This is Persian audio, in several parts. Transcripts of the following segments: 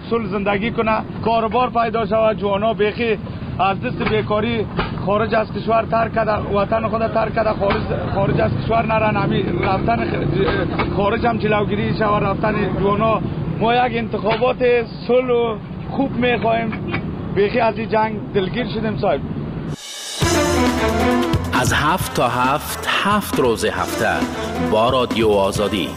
صلح زندگی کنه، کاروبار پیدا شود، جوانا بیخی از دست بیکاری خارج از کشور ترک کرده، وطن خود ترک کرده، خارج از کشور نرن، رفتن خارج هم جلوگیری شود رفتن جوانا. ما یک انتخابات صلح و خوب میخواهیم. بیخی از این جنگ دلگیر شدیم صاحب. از 7 تا 7 روز هفته با رادیو آزادی.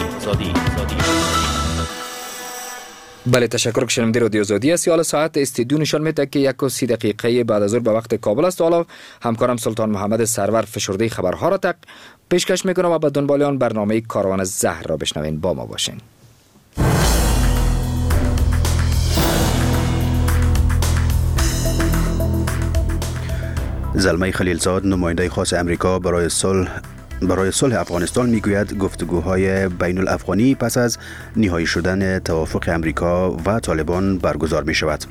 بله، تشکر که شنونده رادیو آزادی است. حالا ساعت استودیو نشان میده که 1:30 دقیقه بعد از ظهر به وقت کابل است. حالا همکارم سلطان محمد سرور فشرده خبرها را پیشکش میکنم و به دنبال آن برنامه کاروان زهر را بشنوین. با ما باشین. زلمه خلیلزاد، نماینده خاص امریکا برای صلح افغانستان میگوید گفتگوهای بین الافغانی پس از نهایی شدن توافق امریکا و طالبان برگزار می شود.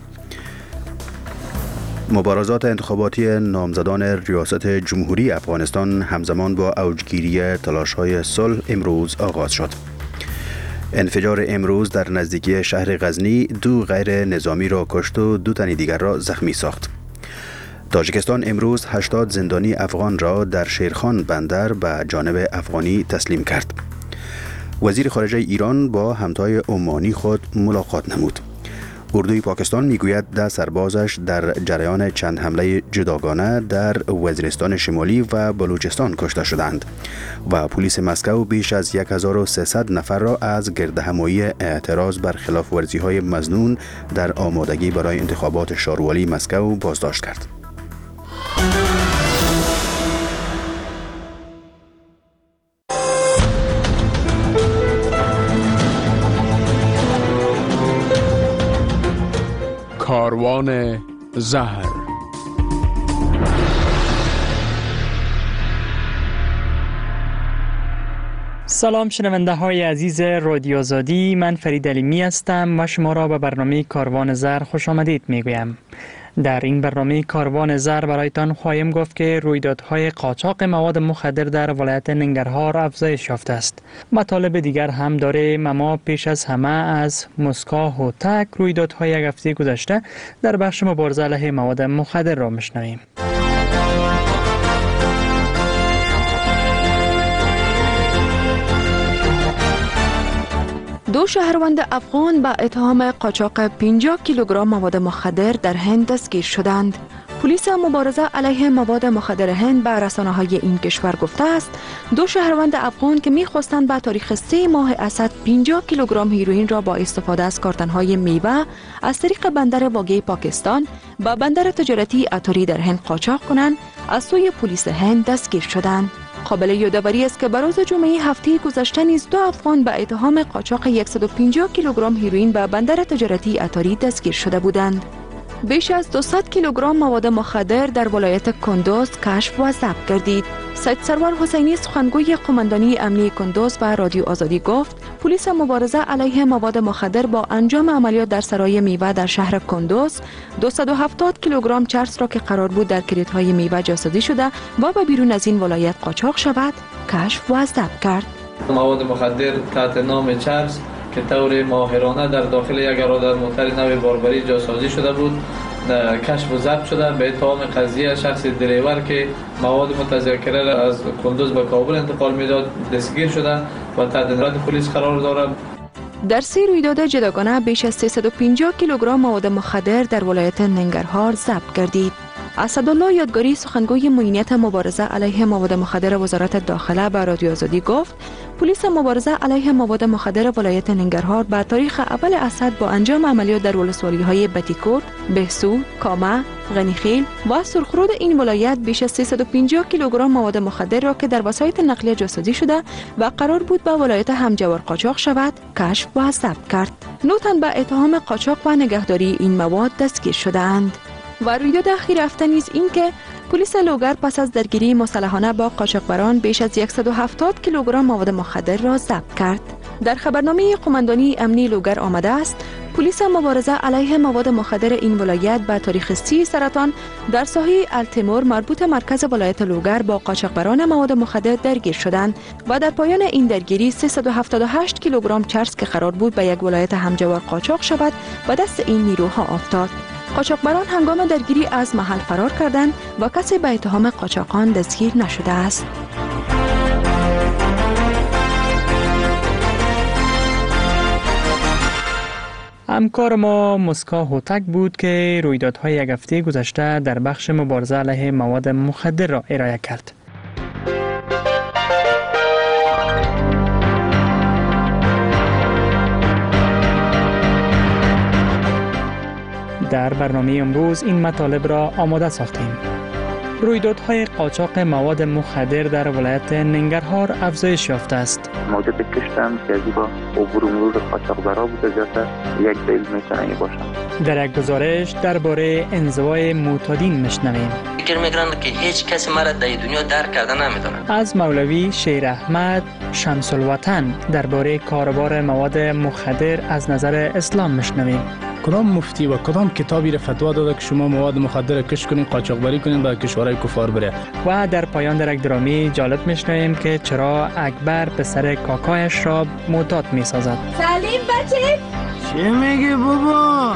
مبارزات انتخاباتی نامزدان ریاست جمهوری افغانستان همزمان با اوجگیری تلاش‌های صلح امروز آغاز شد. انفجار امروز در نزدیکی شهر غزنی 2 غیر نظامی را کشت و 2 تن دیگر را زخمی ساخت. تاجیکستان امروز 80 زندانی افغان را در شیرخان بندر به جانب افغانی تسلیم کرد. وزیر خارجه ایران با همتای عمانی خود ملاقات نمود. اردوی پاکستان میگوید 10 سربازش در جریان چند حمله جداگانه در وزیرستان شمالی و بلوچستان کشته شدند و پلیس مسکو بیش از 1300 نفر را از گردهمایی اعتراض بر خلاف ورزی‌های مظنون در آمادگی برای انتخابات شاروالی مسکو بازداشت کرد. کاروان زهر. سلام شنونده های عزیز رادیو آزادی، من فرید علیمی هستم و شما را به برنامه کاروان زهر خوش آمدید میگویم. در این برنامه کاروان زهر برایتان خواهیم گفت که رویدادهای قاچاق مواد مخدر در ولایت ننگرهار افزایش یافته است. مطالب دیگر هم داره، اما پیش از همه از مسکا هوتک رویدادهای یک هفته گذشته در بخش مبارزه علیه مواد مخدر را میشنویم. دو شهروند افغان با اتهام قاچاق 50 کیلوگرم مواد مخدر در هند دستگیر شدند. پلیس مبارزه علیه مواد مخدر هند به رسانه‌های این کشور گفته است دو شهروند افغان که می‌خواستند به تاریخ 3 ماه اسد 50 کیلوگرم هیروئین را با استفاده از کارتن‌های میوه از طریق بندر واگه پاکستان به بندر تجارتی اتاری در هند قاچاق کنند، از سوی پلیس هند دستگیر شدند. قابل یادآوری است که بر روز جمعه هفته گذشته نیز 2 افغان به اتهام قاچاق 150 کیلوگرم هیروئین به بندر تجارتی اتاری دستگیر شده بودند. بیش از 200 کیلوگرم مواد مخدر در ولایت کندوز کشف و ضبط گردید. سید سرور حسینی سخنگوی قماندانی امنیتی کندوز به رادیو آزادی گفت پلیس مبارزه علیه مواد مخدر با انجام عملیات در سرای میوه در شهر کندوز 270 کیلوگرم چرس را که قرار بود در کریت‌های میوه جاسازی شده و به بیرون از این ولایت قاچاق شود کشف و ضبط کرد. مواد مخدر تحت نام چرس که طور ماهرانه در داخل یک اراده موتر نوع باربری جاسازی شده بود کشف و ضبط شده. به اتهام قضیه شخص دریور که مواد متذکره را از کندوز به کابل انتقال میداد دستگیر شده و تحت نظارت پلیس قرار دارد. در 3 رویداد جداگانه بیش از 350 کیلوگرم مواد مخدر در ولایت ننگرهار ضبط گردید. اسدالله یادگاری سخنگوی معینیت مبارزه علیه مواد مخدر وزارت داخله به رادیو آزادی گفت پلیس مبارزه علیه مواد مخدر ولایت ننگرهار به تاریخ اول اسد با انجام عملیات در ولسوالی‌های بتیکوت، بهسود، کامه، غنیخیل و سرخرود این ولایت بیش از 350 کیلوگرم مواد مخدر را که در وسایط نقلیه جاسازی شده و قرار بود به ولایت همجوار قاچاق شود کشف و ضبط کرد. 9 تن به اتهام قاچاق و نگهداری این مواد دستگیر شدند. و رویداد اخیر هفته نیز این که پلیس لوگر پس از درگیری مسلحانه با قاچاقبران بیش از 170 کیلوگرم مواد مخدر را ضبط کرد. در خبرنامه قماندانی امنی لوگر آمده است پلیس مبارزه علیه مواد مخدر این ولایت به تاریخ 30 سرطان در ساحه التمور مربوط مرکز ولایت لوگر با قاچاقبران مواد مخدر درگیر شدند و در پایان این درگیری 378 کیلوگرم چرس که قرار بود به یک ولایت همجوار قاچاق شود و دست این نیروها افتاد. قاچاقبران هنگام درگیری از محل فرار کردند و کسی به اتهام قاچاقان دستگیر نشده است. همکار ما مسکا هوتک بود که رویدادهای یک هفته گذشته در بخش مبارزه علیه مواد مخدر را ارائه کرد. در برنامه امروز این مطالب را آماده ساختیم. رویدادهای قاچاق مواد مخدر در ولایت ننگرهار افزایش یافته است. موجود کشتم که از با عبور مرور قاچاقبرا بوده زیاده یک دلیل میتونه باشه. در یک گزارش درباره انزوای معتادین میشنویم. فکر میکنند که هیچ کسی مرا در دنیا درک کرده نمیتونه. از مولوی شیر احمد شمس الوطن درباره کاروبار مواد مخدر از نظر اسلام میشنویم. کدام مفتی و کدام کتابی را فتوا داده که شما مواد مخدر کشف کنین، قاچاقبری کنین به کشورهای کفار بره؟ و در پایان در یک درامی جالب میشنویم که چرا اکبر پسر کاکایش را معتاد میسازد. سلیم بچه چه میگی بابا؟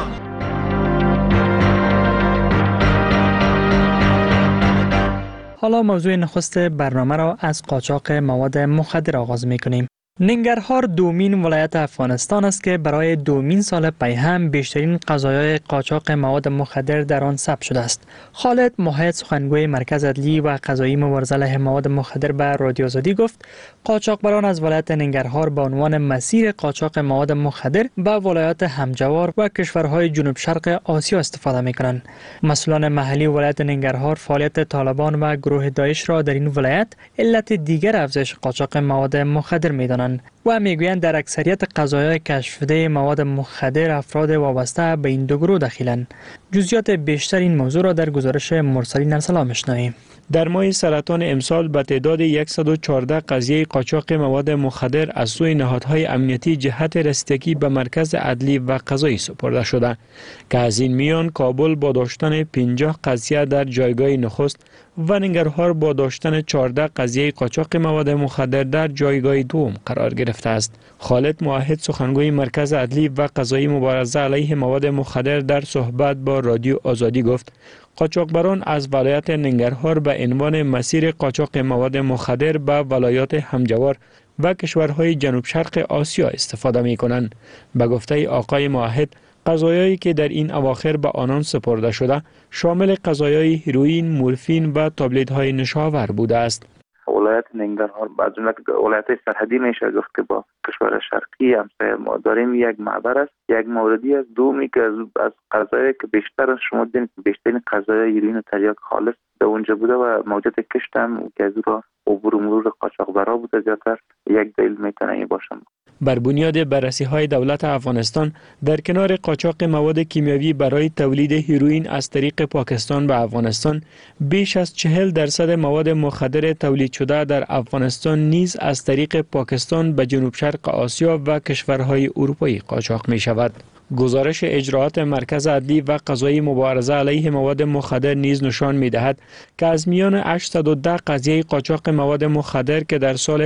حالا موضوع نخست برنامه را از قاچاق مواد مخدر آغاز میکنیم. ننگرهار دومین ولایت افغانستان است که برای دومین سال پی هم بیشترین قضایای قاچاق مواد مخدر در آن ثبت شده است. خالد محید سخنگوی مرکز عدلی و قضایی مبارزه علیه مواد مخدر به رادیو آزادی گفت قاچاقبران از ولایت ننگرهار به عنوان مسیر قاچاق مواد مخدر به ولایات همجوار و کشورهای جنوب شرق آسیا استفاده می‌کنند. مسئولان محلی ولایت ننگرهار فعالیت طالبان و گروه داعش را در این ولایت علت دیگر افزایش قاچاق مواد مخدر می‌دانند و میگویند در اکثریت قضایای کشف شده مواد مخدر افراد وابسته به این دو گروه دخیلند. جزئیات بیشتر این موضوع را در گزارش مرسلین ارسلان میشنویم. در ماه سرطان امسال به تعداد 114 قضیه قاچاق مواد مخدر از سوی نهادهای امنیتی جهت رسیدگی به مرکز عدلی و قضایی سپرده شده که از این میان کابل با داشتن 50 قضیه در جایگاه نخست و ننگرهار با داشتن 14 قضیه قاچاق مواد مخدر در جایگاه دوم قرار گرفته است. خالد موحد سخنگوی مرکز عدلی و قضایی مبارزه علیه مواد مخدر در صحبت با رادیو آزادی گفت قاچاقبران از ولایت ننگرهار به عنوان مسیر قاچاق مواد مخدر به ولایات همجوار و کشورهای جنوب شرق آسیا استفاده می کنند. به گفته آقای موحد قضایایی که در این اواخر به آنان سپرده شده شامل قضایای هیروئین، مورفین و تابلت‌های نشاور بوده است. ولایت ننگرهار از جمله ولایت سرحدی میشه گفت که با کشور شرقی همسایه ما داریم یک معبر است. یک موردی است. دومی که از قضایی که بیشتر از شما دیدین بیشترین قضایای هیروئین و تریاک خالص در اونجا بوده و موجود کشتم که از را عبور مرور قاچاقبرا بوده زیاتر یک دلیل میتونه این باشه. بر بنیاد بررسی‌های دولت افغانستان در کنار قاچاق مواد کیمیاوی برای تولید هیروئین از طریق پاکستان به افغانستان، بیش از 40% مواد مخدر تولید شده در افغانستان نیز از طریق پاکستان به جنوب شرق آسیا و کشورهای اروپایی قاچاق می شود. گزارش اجراعات مرکز عدلی و قضایی مبارزه علیه مواد مخدر نیز نشان می‌دهد که از میان 810 قضیه قاچاق مواد مخدر که در سال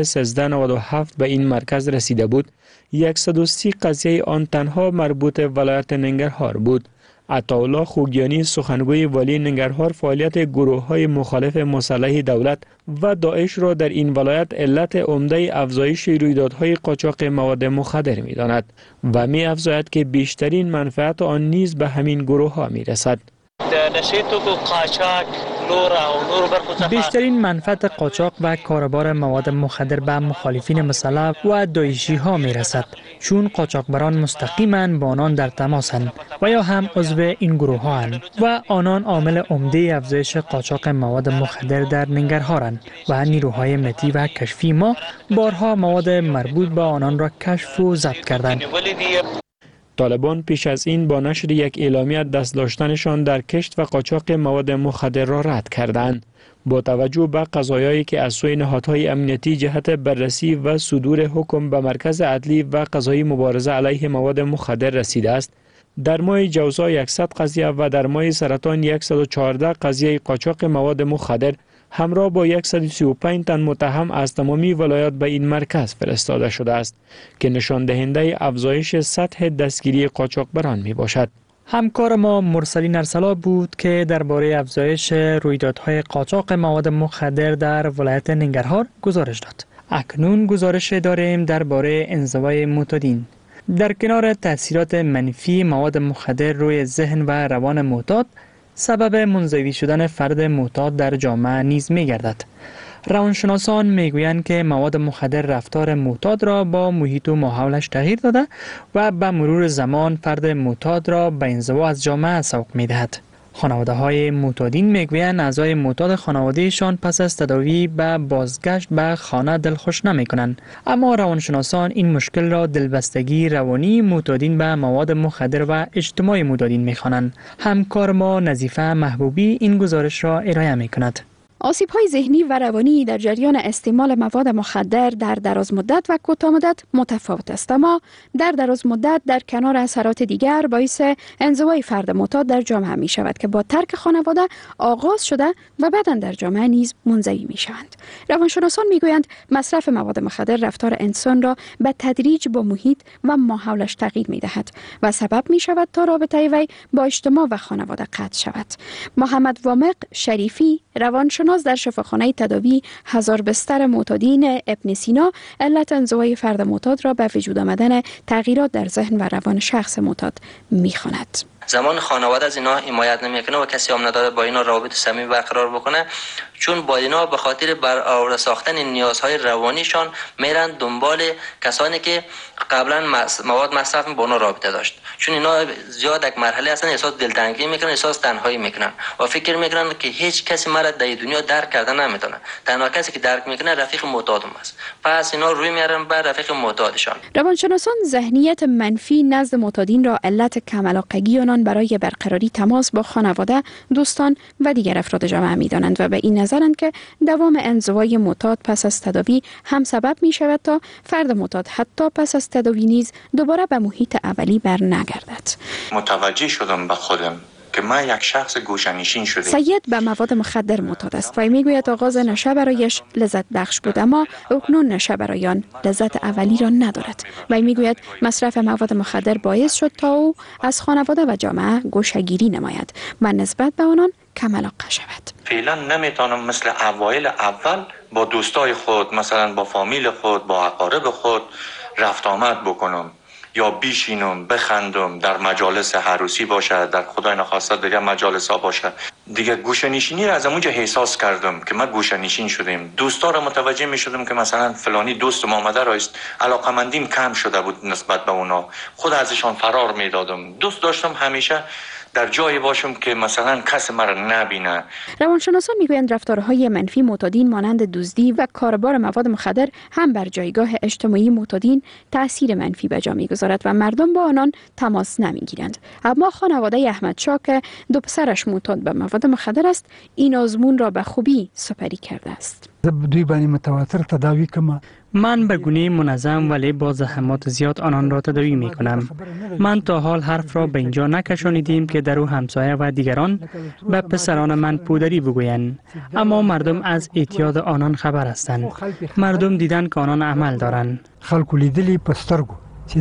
1397 به این مرکز رسیده بود، 130 قضیه آن تنها مربوط ولایت ننگرهار بود. عطاالله خوگیانی سخنگوی والی ننگرهار فعالیت گروه‌های مخالف مسلح دولت و داعش را در این ولایت علت عمده افزایش رویدادهای قاچاق مواد مخدر می‌داند و می‌افزاید که بیشترین منفعت آن نیز به همین گروه‌ها می‌رسد. بیشترین منفعت قاچاق و کاروبار مواد مخدر به مخالفین مسلح و داعشی ها می رسد، چون قاچاقبران مستقیما با آنان در تماسند و یا هم عضو این گروه ها هستند و آنان عامل عمده افزایش قاچاق مواد مخدر در ننگرهارند و نیروهای امنیتی و کشفی ما بارها مواد مربوط به آنان را کشف و ضبط کردند. طالبان پیش از این با نشر یک اعلامیه دست داشتنشان در کشت و قاچاق مواد مخدر را رد کردند. با توجه به قضایایی که از سوی نهادهای امنیتی جهت بررسی و صدور حکم به مرکز عدلی و قضایی مبارزه علیه مواد مخدر رسیده است، در ماه جوزا 100 قضیه و در ماه سرطان 114 قضیه قاچاق مواد مخدر همراه با 135 تن متهم از تمامی ولایات به این مرکز فرستاده شده است که نشان دهنده افزایش سطح دستگیری قاچاقبران می باشد. همکار ما مرسلین ارسلا بود که درباره افزایش رویدادهای قاچاق مواد مخدر در ولایت ننگرهار گزارش داد. اکنون گزارش داریم درباره انزوای معتادین. در کنار تاثیرات منفی مواد مخدر روی ذهن و روان معتاد، سبب منزوی شدن فرد معتاد در جامعه نیز می‌گردد. روانشناسان میگویند که مواد مخدر رفتار معتاد را با محیط و ماحولش تغییر داده و به مرور زمان فرد معتاد را به انزوا از جامعه سوق می‌دهد. خانواده‌های معتادین میگویند اعضای معتاد خانواده‌شان پس از تداوی به بازگشت به خانه دلخوش نمی‌کنند، اما روانشناسان این مشکل را دلبستگی روانی معتادین به مواد مخدر و اجتماع معتادین می‌خوانند. همکار ما نظیفه محبوبی این گزارش را ارائه می‌کند. آسیب‌های ذهنی و روانی در جریان استعمال مواد مخدر در دراز مدت و کوتاه مدت متفاوت است، اما در دراز مدت در کنار اثرات دیگر باعث انزوای فرد معتاد در جامعه می شود که با ترک خانواده آغاز شده و بعداً در جامعه نیز منزوی می شوند. روانشناسان می گویند مصرف مواد مخدر رفتار انسان را به تدریج با محیط و ماحولش تغییر می دهد و سبب می شود تا رابطه وی با اجتماع و خانواده قطع شود. محمد وامق شریفی روانشناس در شفاخانه تداوی هزار بستر معتادین ابن سینا علت انزوای فرد معتاد را به وجود آمدن تغییرات در ذهن و روان شخص معتاد می‌خواند. زمان خانواده از اینا حمایت نمیکنه و کسی هم نداره با اینا رابطه صمیمی برقرار بکنه، چون با اینا به خاطر برآورده ساختن نیازهای روانیشان میرن دنبال کسانی که قبلا مواد مصرف با اونا رابطه داشت، چون اینا زیاد یک مرحله هستن احساس دلتنگی میکنن، احساس تنهایی میکنن و فکر میکنن که هیچ کسی مرا در دنیا درک کردن نمیتونه. تنها کسی که درک میکنه رفیق معتادم است، پس اینا روی میارن بر رفیق معتادشان. روانشناسان ذهنیت منفی نزد معتادین را علت کم علاقگی آنان برای برقراری تماس با خانواده، دوستان و دیگر افراد جامعه می‌دانند و به این نظرند که دوام انزوای معتاد پس از تداوی هم سبب می شود تا فرد معتاد حتی پس از تداوی نیز دوباره به محیط اولی بر نگردد. متوجه شدم به خودم که من یک شخص گوشه‌نشین شده. سید به مواد مخدر معتاد است و میگوید آغاز نشه برایش لذت بخش بود، اما اکنون نشه برای آن لذت اولی را ندارد و میگوید مصرف مواد مخدر باعث شد تا او از خانواده و جامعه گوشه‌گیری نماید و نسبت به آنان کم علاقه شود. فعلا نمیتونم مثل اوایل اول با دوستای خود، مثلا با فامیل خود، با اقارب خود رفت آمد بکنم یا بیشینم بخندم، در مجالس عروسی باشه، در خدای نخواسته دیگه مجالس ها باشه. دیگه گوشه نشینی را از اونجا احساس کردم که ما گوشه نشین شدیم. دوستا را متوجه می شدم که مثلا فلانی دوست ما آمده است، علاقمندیم کم شده بود نسبت به اونا، خود ازشان فرار می دادم. دوست داشتم همیشه در جایی باشم که مثلا کس مرا نبینه. روانشناسان میگویند رفتارهای منفی معتادین مانند دزدی و کاربار مواد مخدر هم بر جایگاه اجتماعی معتادین تأثیر منفی به جا میگذارد و مردم با آنان تماس نمیگیرند. اما خانواده احمد شاه که دو پسرش معتاد به مواد مخدر است، این آزمون را به خوبی سپری کرده است. دوی باندې متواتر تداوی کما. من به گونه منظم ولی با زحمات زیاد آنان را تداوی می کنم. من تا حال حرف را به اینجا نکشانیدیم که در او همسایه و دیگران به پسران من پودری بگویند، اما مردم از اعتیاد آنان خبر هستند. مردم دیدن که آنان عمل دارند. خلکو لیدلی پسترگو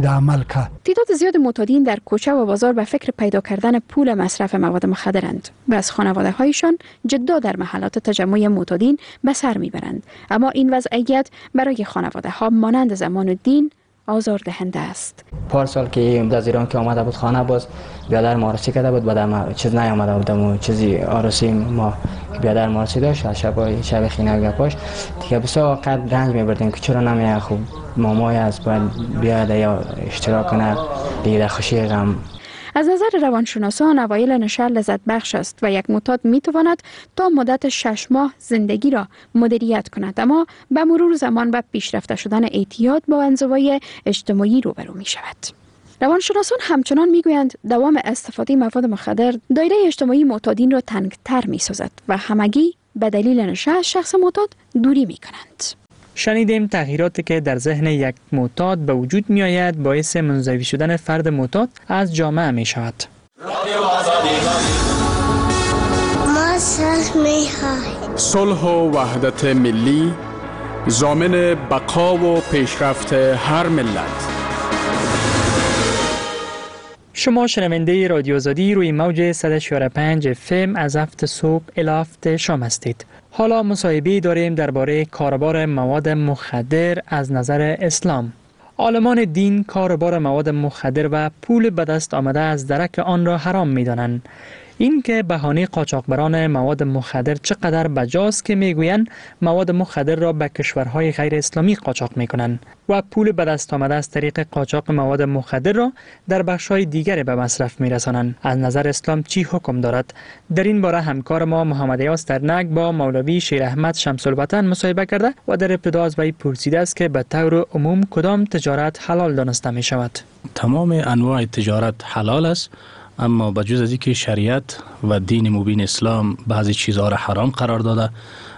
تعداد زیاد معتادین در کوچه و بازار به فکر پیدا کردن پول مصرف مواد مخدرند و از خانواده هایشان جدا در محلات تجمع معتادین به سر میبرند، اما این وضعیت برای خانواده ها مانند زمان الدین آزاردهنده است. پارسال که از ایران که آمده بود خانه، باز بیادر مارسی کرده بود، بعد چیز نیامده بودم و چیزی آرسی ما بیادر مارسی داشت از شب خینه گپاش دیگه بسیار قد رنج میبردیم که چرا نمیه خوب مامای از باید بیاد یا اشتراک کنه دیگه خوشی غم. از نظر روانشناسان اوایل نشه لذت بخش است و یک معتاد می تواند تا مدت 6 ماه زندگی را مدیریت کند، اما به مرور زمان به پیشرفته شدن اعتیاد با انزوای اجتماعی روبرو می شود. روانشناسان همچنان می گویند دوام استفاده مواد مخدر دایره اجتماعی معتادین را تنگتر می سازد و همگی به دلیل نشه از شخص معتاد دوری می کنند. شنیدیم تغییراتی که در ذهن یک معتاد به وجود می آید باعث منزوی شدن فرد معتاد از جامعه می شود. صلح و وحدت ملی ضامن بقا و پیشرفت هر ملت. شما شنونده رادیو آزادی روی موج 104.5 FM از 7 صبح الی 7 شام هستید. حالا مصاحبه داریم درباره کاربار مواد مخدر از نظر اسلام. عالمان دین کاربار مواد مخدر و پول به دست آمده از درک آن را حرام می‌دانند. این که بهانه قاچاقبران مواد مخدر چقدر بجاست که میگویند مواد مخدر را به کشورهای غیر اسلامی قاچاق میکنند و پول به دست آمده از طریق قاچاق مواد مخدر را در بخش‌های دیگر به مصرف میرسانند. از نظر اسلام چی حکم دارد؟ در این باره همکار ما محمد یاس درنگ با مولوی شیر احمد شمس الوطن مصاحبه کرده و در ابتدا از وی پرسیده است که به طور عموم کدام تجارت حلال دانسته می شود؟ تمام انواع تجارت حلال است، اما بجز از اینکه شریعت و دین مبین اسلام بعضی چیزها را حرام قرار داده،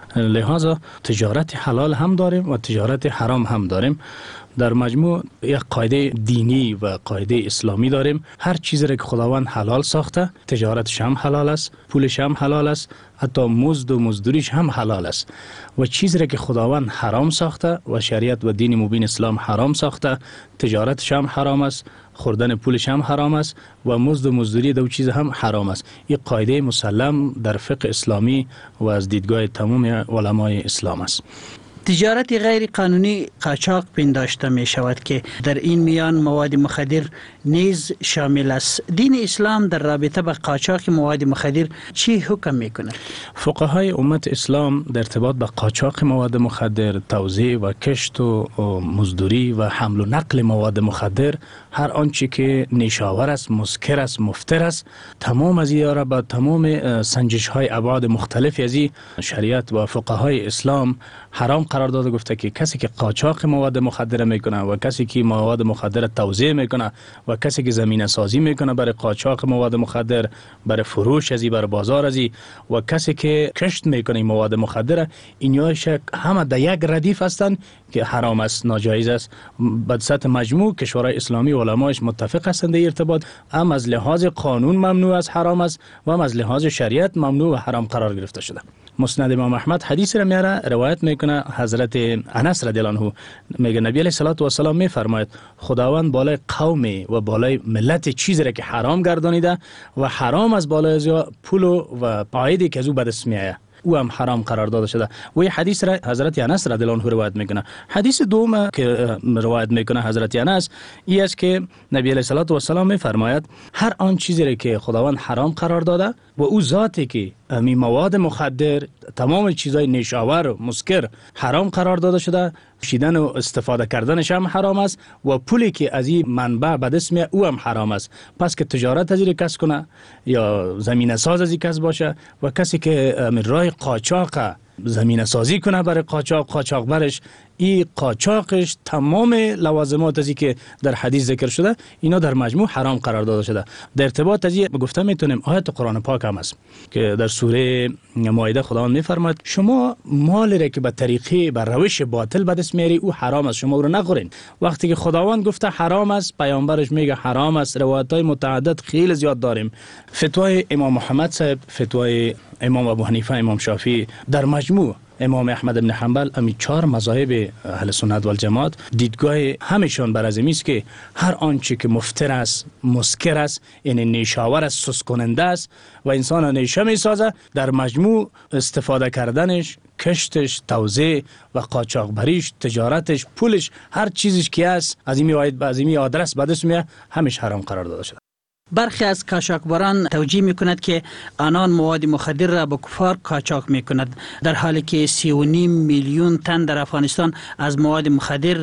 لحاظا تجارت حلال هم داریم و تجارت حرام هم داریم. در مجموع یک قاعده دینی و قاعده اسلامی داریم. هر چیزی را که خداوند حلال ساخته تجارتش هم حلال است، پولش هم حلال است، حتی مزد و مزدوریش هم حلال است. و چیزی را که خداوند حرام ساخته و شریعت و دین مبین اسلام حرام ساخته تجارتش هم حرام است، خوردن پولش هم حرام است و مزد و مزدوری دو چیز هم حرام است. این قاعده مسلم در فقه اسلامی و از دیدگاه تمام علمای اسلام است. تجارت غیر قانونی قاچاق پنداشته می شود که در این میان مواد مخدر نیز شامل است. دین اسلام در رابطه با قاچاق مواد مخدر چی حکم می کند؟ فقهای امت اسلام در ارتباط با قاچاق مواد مخدر، توزیع و کشت و مزدوری و حمل و نقل مواد مخدر، هر آنچه که نیشاور است، مسکر است، مفتر است، تمام از این را با تمام سنجش های ابعاد مختلفی از شریعت و فقهای اسلام حرام قرار داده. گفته که کسی که قاچاق مواد مخدر میکنه و کسی که مواد مخدر توزیع میکنه و کسی که زمینه سازی میکنه برای قاچاق مواد مخدر، برای فروش ازی، برای بازار ازی، و کسی که کشت میکنه مواد مخدر، اینها همه در یک ردیف هستند که حرام است، ناجایز است. به سطح مجموع کشورهای اسلامی علمایش متفق هستند در ارتباط، هم از لحاظ قانون ممنوع است، حرام است، و هم از لحاظ شریعت ممنوع و حرام قرار گرفته شده. مسند امام احمد حدیث را میاره روایت میکنه حضرت انس رضی الله عنه میگه نبی علیه الصلوة و السلام میفرماید خداوند بالای قوم و بالای ملت چیزی را که حرام گردانیده و حرام از بالای از پول و عایدی که از او به دست میآید او هم حرام قرار داده شده. و این حدیث را حضرت انس رضی الله عنه روایت میکنه. حدیث دوم که روایت میکنه حضرت انس این است که نبی علیه الصلوة و السلام میفرماید هر آن چیزی را که خداوند حرام قرار داده و او ذاتی که می مواد مخدر، تمام چیزای نیشاور و مسکر حرام قرار داده شده، شیدن و استفاده کردنش هم حرام است و پولی که از این منبع به دست میاد او هم حرام است. پس که تجارت از این کس کنه یا زمینه ساز از این کس باشه و کسی که راه قاچاق زمینه سازی کنه برای قاچاق برش، این قاچاقش تمام لوازمات ازی که در حدیث ذکر شده اینا در مجموع حرام قرار داده شده. در ارتباط از این گفته میتونیم آیت قرآن پاک هم است که در سوره مائده خداوند میفرماید شما مال را که به طریقه بر روش باطل به دست میاری او حرام است، شما او رو نخورین. وقتی که خداوند گفته حرام است، پیامبرش میگه حرام است. روایت‌های متعدد خیلی زیاد داریم. فتوای امام محمد صاحب، فتوای امام ابو حنیفه، امام شافعی، در مجموع امام احمد بن حنبل، امی 4 مذاهب اهل سنت و الجماعت دیدگاه همشون بر از این است که هر آنچه که مفتر است، مسکر است، یعنی نیشاور است، سست کننده است و انسان نیشه میسازه، در مجموع استفاده کردنش، کشتش، توزیع و قاچاقبریش، تجارتش، پولش، هر چیزش که است از این آدرس به دست میاد، همش حرام قرار داده شده. برخی از قاچاقبران توجیه میکند که آنان مواد مخدر را به کفار قاچاق میکند، در حالی که 3.5 میلیون تن در افغانستان از مواد مخدر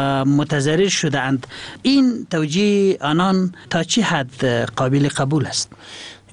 متضرر شده اند. این توجیه آنان تا چه حد قابل قبول است؟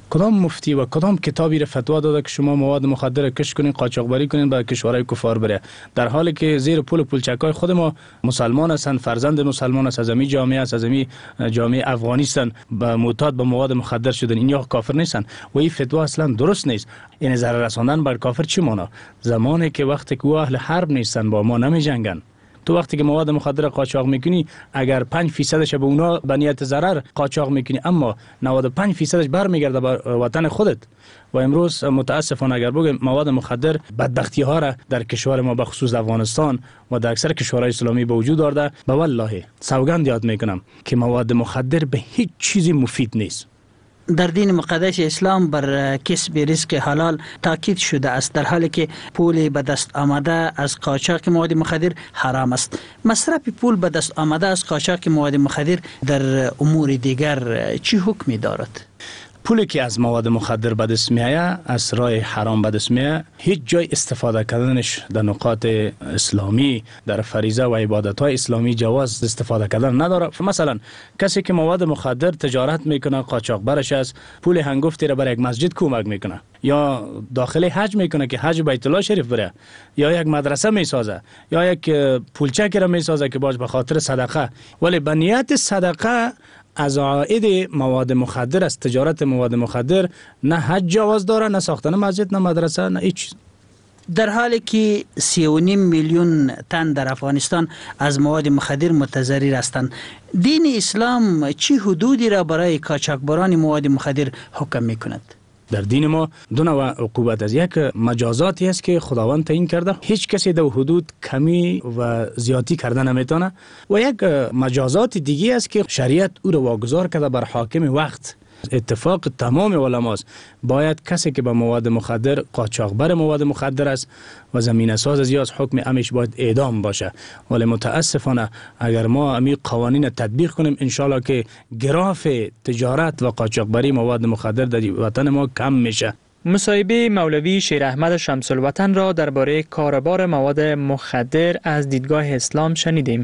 کدام مفتی و کدام کتابی را فتوا داده که شما مواد مخدر را کشف کنین، قاچاقبری کنین به کشورهای کفار بره، در حالی که زیر پول پولچکای خود ما مسلمان هستند، فرزند مسلمان است، از همین جامعه است، از همین جامعه افغانی هستند، به معتاد به مواد مخدر شدن. این یا کافر نیستن و این فتوا اصلا درست نیست. این ضرر رساندن بر کافر چی معنا؟ زمانی که وقتی که اهل حرب نیستن با ما نمی جنگن، تو وقتی که مواد مخدر قاچاق میکنی اگر 5% به اونا به نیت ضرر قاچاق میکنی، اما 95% برمیگرده به وطن خودت. و امروز متاسفانه اگر بگم مواد مخدر بدبختی ها را در کشور ما به خصوص افغانستان و در اکثر کشورهای اسلامی به وجود آورده، به والله سوگند یاد میکنم که مواد مخدر به هیچ چیزی مفید نیست. در دین مقدس اسلام بر کسب رزق حلال تاکید شده است، در حالی که پول به دست آمده از قاچاق مواد مخدر حرام است. مصرف پول به دست آمده از قاچاق مواد مخدر در امور دیگر چی حکمی دارد؟ پولی که از مواد مخدر به دست میآید از راه حرام به دست میآید، هیچ جای استفاده کردنش در نقاط اسلامی در فریضه و عبادت‌های اسلامی جواز استفاده کردن نداره. مثلا کسی که مواد مخدر تجارت میکنه، قاچاقبرش است، پول هنگفتی را برای یک مسجد کمک میکنه، یا داخل حج میکنه که حج بیت الله شریف بره، یا یک مدرسه میسازه، یا یک پولچکی را میسازه که باش به خاطر صدقه، ولی به نیت صدقه از عاید مواد مخدر است، تجارت مواد مخدر، نه حج جواز داره، نه ساختن مسجد، نه مدرسه، نه هیچ. در حالی که 3.5 میلیون تن در افغانستان از مواد مخدر متضرر هستند، دین اسلام چه حدودی را برای قاچاقبران مواد مخدر حکم میکند؟ در دین ما دو نوع عقوبت است. یک مجازاتی است که خداوند تعیین کرده، هیچ کسی در حدود کمی و زیادی کردن نمیتونه، و یک مجازات دیگه است که شریعت او را واگذار کرده بر حاکم وقت. اتفاق تمام علماست، باید کسی که به مواد مخدر قاچاقبر مواد مخدر است و زمینه ساز از یا از حکم امش باید اعدام باشه. ولی متاسفانه اگر ما امی قوانین تطبیق کنیم، انشالله که گراف تجارت و قاچاقبری مواد مخدر در وطن ما کم میشه. مصاحبه مولوی شیر احمد شمس الوطن را درباره کاروبار مواد مخدر از دیدگاه اسلام شنیدیم.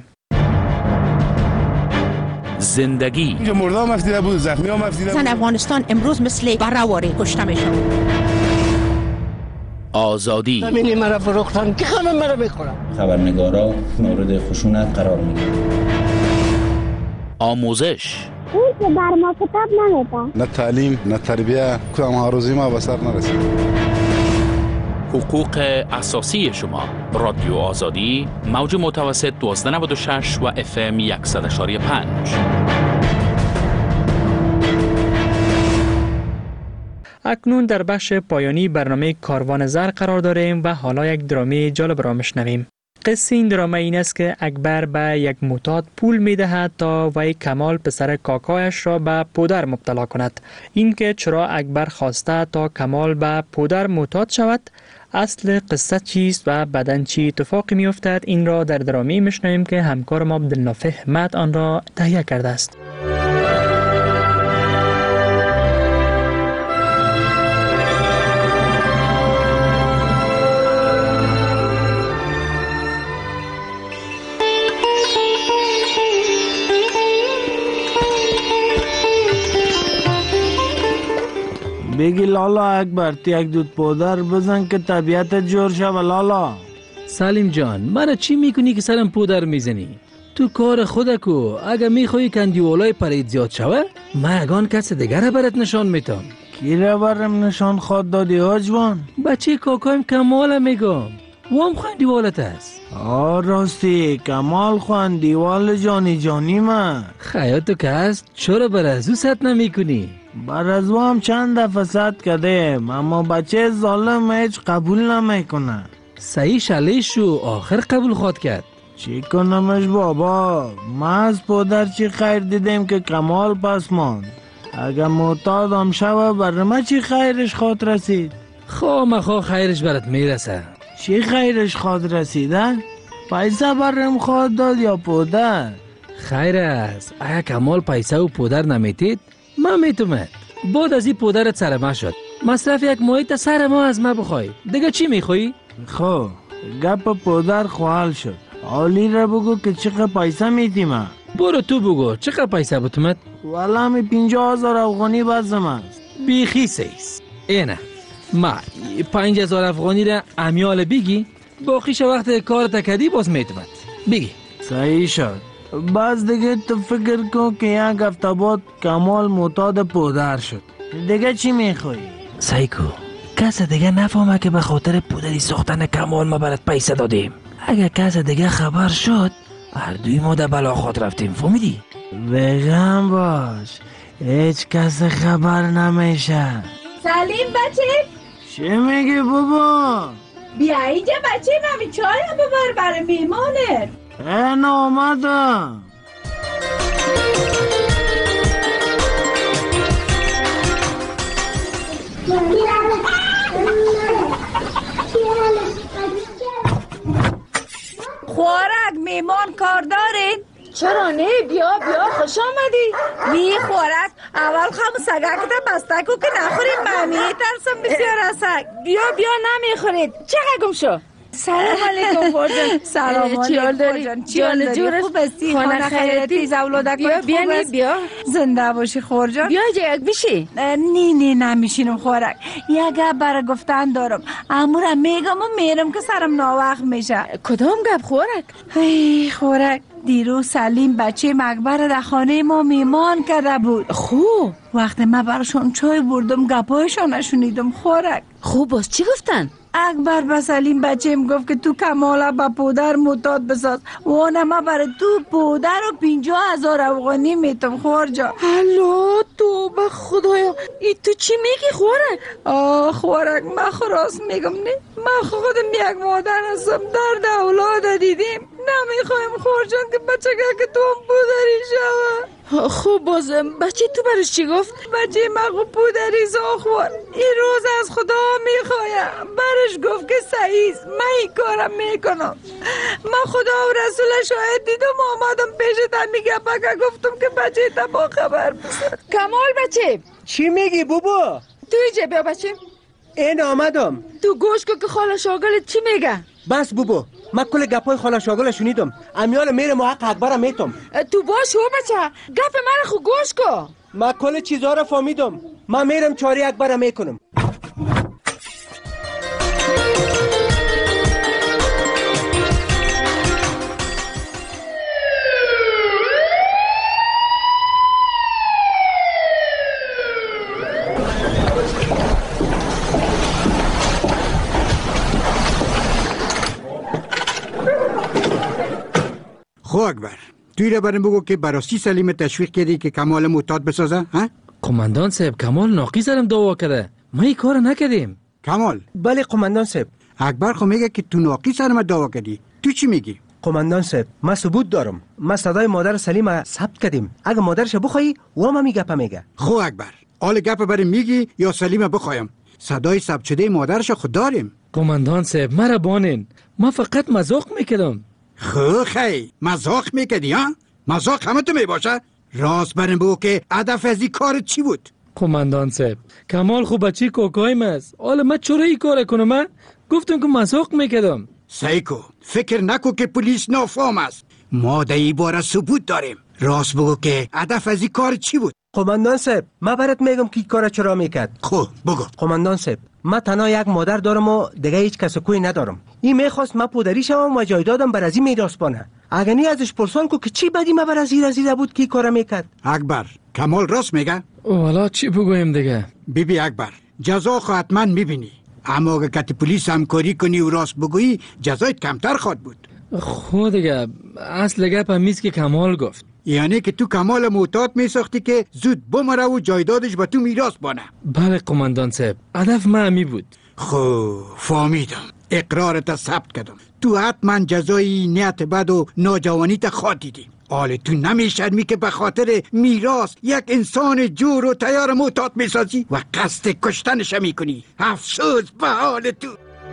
زندگی اینجا مرده هم افتیده بود، زخمی هم افتیده بود. زن افغانستان امروز مثل برهواری کشته میشن. آزادی همینی مرا فروختن که همه مرا میخورن. خبرنگارا مورد خشونت قرار میگیرن. آموزش اون که بر ما کتاب نمیده، نه تعلیم نه تربیه، کدام آرزوی ما به سر نرسید. حقوق اساسی شما. رادیو آزادی، موج متوسط 1296 و FM 100.5. اکنون در بخش پایانی برنامه کاروان زر قرار داریم و حالا یک درامه جالب را میشنویم. قصه این درامه این است که اکبر به یک معتاد پول میدهد تا وی کمال پسر کاکایش را به پودر مبتلا کند. این که چرا اکبر خواسته تا کمال به پودر معتاد شود، اصل قصه چیست و بعداً چی اتفاقی میافتد، این را در درامه میشنویم که همکارم عبدالنافع حمد آن را تهیه کرده است. بگی لالا اکبر تی یک دود پودر بزن که طبیعت جور شوه لالا. سلیم جان، مرا چی میکنی که سرم پودر میزنی؟ تو کار خودکو، اگه میخوایی کندیولای پرید زیاد شوه، من اگان کس دیگر برات نشان میتم. کی را برم نشان خواد دادی آجوان؟ بچه کاکایم کمال میگم، وام خواندیوالت است. راستی کمال خواندیوال جانی من. خیاتو که هست، چرا بر ازو ست نمی کنی؟ بر ازو هم چند دفعه ست کردیم، اما بچه ظالم هیچ قبول نمیکنه. صحیح شلیشو آخر قبول خواد کرد. چی کنمش بابا؟ ما از پودر چی خیر دیدیم که کمال پس ماند. اگه معتاد هم شوه بر ما چی خیرش خواد رسید؟ خواه خیرش برات میرسه. چی خیرش خواد رسیدن؟ پیسه برم خواد داد یا پودر؟ خیر است، اگه کمال پیسه و پودر نمیتید من میتومد. بعد از این پودرت سر ما شد، مصرف یک محیط سر ما از ما بخوای، دیگه چی میخوایی؟ خب گپ پودر خوال شد، عالی را بگو که چقدر پیسه میتیم. برو تو بگو چقدر پیسه بتومد؟ والا می 50,000 افغانی بازم است. بیخی سیست. اینه ما 5000 افغانی را امیال بگی، باقیش وقت کار تکدی باز میتوند بگی. صحیح شد. باز دیگه تو فکر کن که یک هفته بعد کمال معتاد پودر شد. دیگه چی میخوایی؟ سایکو کس دیگه نفهمه که به خاطر پودری ساختن کمال ما برات پیسه دادیم. اگه کس دیگه خبر شد هر دوی ما در بلاخات رفتیم. فهمیدی؟ بگم باش هیچ کس خبر نمیشه. سلیم بچه. چه میگی بابا؟ بیا اینجا بچه، نمی چای هم ببر برای میمانت. این آمدم. خوارک میمان کار دارین؟ چرا نه؟ بیا خوش آمدی. بی خوارک اول خم سگک ده بسته کو که نخوریم. ممی ترسم بسیار از سگ. بیا نمیخورید. چقدر گم شو. سلام علیکم خورجان. سلام علیکم خورجان. جان جورش خوب استی؟ خانه خیرتی زولادک بیا زنده باشی خورجان. بیا یک بشی. نه نمیشینم خوارک. یک برای گفتن دارم. امورم میگم و میرم که سرم ناوقت میشه. کدام گپ خوارک؟ ای خوارک دیروز سلیم بچه مکبر در خانه ما میمان کرده بود. خوب. وقتی من براشون چای بردم گپایشان نشونیدم خوارک. خوب باز چی گفتن؟ اکبر به سلیم بچه‌م گفت که تو کمالا با پودر معتاد بساز و ما برای تو پودر و 50,000 افغانی میتم خورجا. هلو تو به خدایا ای تو چی میگی خوارک؟ خوارک من خراس میگم نه. من خودم یک مادر هستم، درد اولاد دیدیم. نمیخوایم خورجان که بچه که تو هم پودری شوه. خوب باز بچه تو برش چی گفت؟ بچه من پودری زاخوار این روز از خدا میخوایم. برش گفت که سعیز من این کارم میکنم. من خدا و رسول شاهد دیدم آمدم پیش میگه بگه گفتم که بچه تا با خبر بسد. کمال بچه چی میگی بابا؟ تو ایجا بیا بچه. این آمدم. تو گوش کن که خاله شاگلت چی میگه؟ بس بابا من کل گپای خاله شاگل شنیدم. امیال میرم و حق اکبرم میتم. تو باش هو بچه گپ من خو گوش کن. من کل چیزها را فهمیدم. من میرم چاری اکبرم میکنم. خو اکبر توی را برم بگو که براستی سلیم تشویق کردی که کمال معتاد بسازه ها؟ قماندان صاحب کمال ناقی سرم دعوا کرده. ما این کار نکردیم. کمال؟ بله قماندان صاحب. اکبر خو میگه که تو ناقی سرم دعوا کردی. تو چی میگی؟ قماندان صاحب من ثبوت دارم. ما صدای مادر سلیم ثبت کردیم. اگه مادرش بخوای و ما میگه میگه. خو اکبر آل گپ برم میگی یا سلیم بخوایم؟ صدای ثبت شده مادرش خود داریم. قماندان صاحب مرا بانین. ما فقط مذاق میکردم. خو خی مذاق میکردی ها؟ مذاق همه تو میباشه؟ راست برم بگو که هدف از این کار چی بود؟ قماندان صاحب کمال خوب بچی کوکایم است. حالا من چرا این کار کنم؟ من گفتم که مذاق میکردم. سایکو فکر نکو که پلیس نافهم است. ما در این باره ثبوت داریم. راست بگو که هدف از این کار چی بود؟ قماندان صاحب من برات میگم که این کار چرا میکرد. خب بگو. قماندان صاحب من تنها یک مادر دارم و دیگه هیچ کس کوی ندارم. این میخواست من پدری شوم و جایدادم بر از این میراث بانه. اگه نی ازش پرسان کو که چی بدی من بر از این رزیده بود که کارا میکرد. اکبر کمال راست میگه؟ والا چی بگویم دیگه؟ بیبی اکبر جزا خو حتما میبینی. اما اگه کتی پلیس همکاری کنی و راست بگویی جزایت کمتر خواهد بود. خود دیگه اصل گپ همیست که کمال گفت. یعنی که تو کمال معتاد میساختی که زود بمره و جایدادش به تو میراث بانه. بله قماندان صاحب هدف من همی بود. خب فهمیدم. اقرارت ثبت کردم. تو حتما جزای نیت بد و ناجوانیت خاطیدی. حال تو نمیشرمی که به خاطر میراث یک انسان جور و تیار معتاد میسازی و قصد کشتنش میکنی. افسوس به حال تو.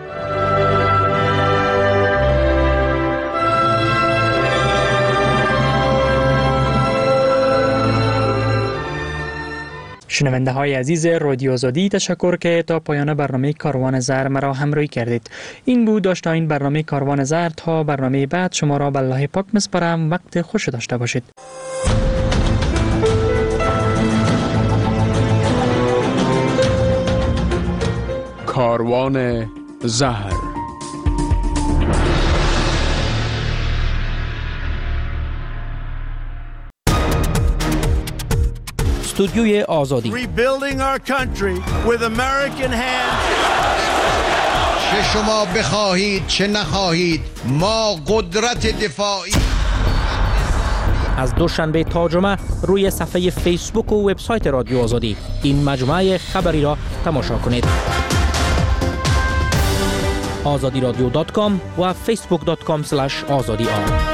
شنونده های عزیز رادیو آزادی تشکر که تا پایان برنامه کاروان زر مرا همراهی کردید. این بود داشته این برنامه کاروان زر. تا برنامه بعد شما را به الله پاک میسپارم. وقت خوش داشته باشید. کاروان زهر. استودیوی آزادی. Rebuilding our country with American hands. چه شما بخواهید چه نخواهید ما قدرت دفاعی. از دوشنبه تا جمعه روی صفحه فیسبوک و وبسایت رادیو آزادی این مجموعه خبری را تماشا کنید. azadi radio.com و facebook.com/azadi.